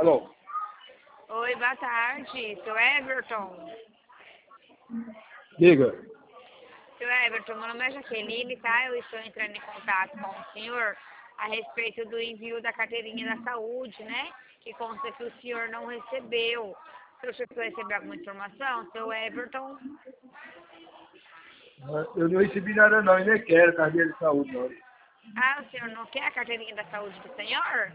Alô? Oi, boa tarde. Seu Everton. Diga. Seu Everton, meu nome é Jaqueline, tá? Eu estou entrando em contato com o senhor a respeito do envio da carteirinha da saúde, né? Que consta que o senhor não recebeu. O senhor chegou a receber alguma informação? Seu Everton? Eu não recebi nada não, e nem quero carteira de saúde não. Ah, o senhor não quer a carteirinha da saúde do senhor?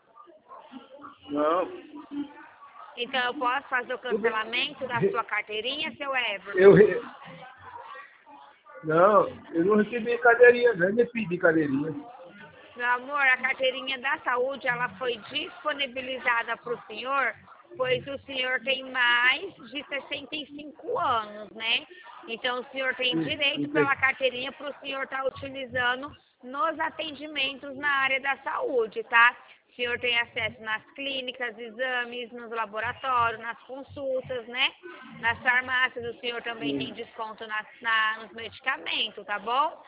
Não. Então eu posso fazer o cancelamento da sua carteirinha, seu Everton? Não, eu não recebi cadeirinha, não, eu nem pedi cadeirinha. Meu amor, a carteirinha da saúde, ela foi disponibilizada para o senhor, pois o senhor tem mais de 65 anos, né? Então o senhor tem direito pela carteirinha para o senhor estar utilizando nos atendimentos na área da saúde, tá? O senhor tem acesso nas clínicas, exames, nos laboratórios, nas consultas, né? Nas farmácias, o senhor também tem desconto nos medicamentos, tá bom?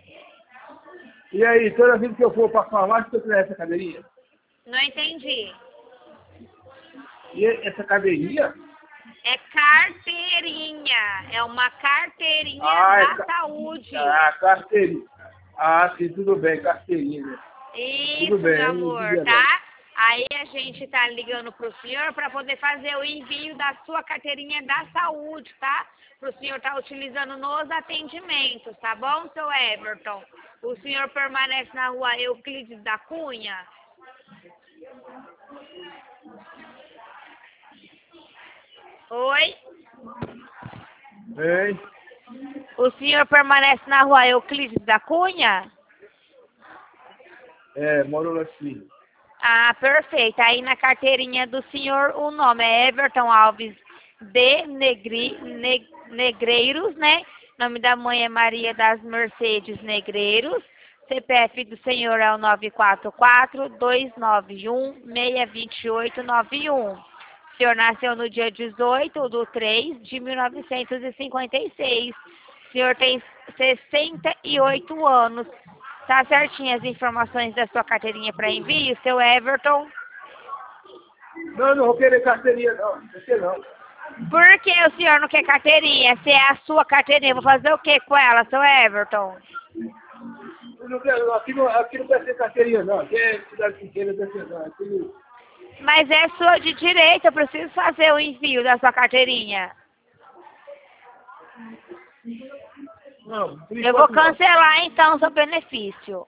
E aí, toda vez que eu for para a farmácia, eu tiver essa cadeirinha? Não entendi. E essa cadeirinha? É carteirinha. É uma carteirinha da saúde. Ah, carteirinha. Ah, sim, tudo bem, carteirinha. Isso, Tudo bem, meu amor, tá? Aí a gente tá ligando pro senhor para poder fazer o envio da sua carteirinha da saúde, tá? Pro senhor estar utilizando nos atendimentos, tá bom, seu Everton? O senhor permanece na rua Euclides da Cunha? Oi? Ei, O senhor permanece na rua Euclides da Cunha? moro lá assim. Ah, perfeito. Aí na carteirinha do senhor o nome é Everton Alves de Negreiros, né? Nome da mãe é Maria das Mercedes Negreiros. CPF do senhor é o 944-291-62891. O senhor nasceu no dia 18/3/1956. O senhor tem 68 anos. Tá certinho as informações da sua carteirinha para envio, seu Everton? Não, não vou querer carteirinha não, não quero não. Por que o senhor não quer carteirinha? Se é a sua carteirinha, vou fazer o que com ela, seu Everton? Eu não quero, aqui não quer ser carteirinha não, aqui é cidade pequena, não quer ser não. Aqui... Mas é sua de direito, eu preciso fazer o envio da sua carteirinha. Não, Eu vou cancelar então o seu benefício.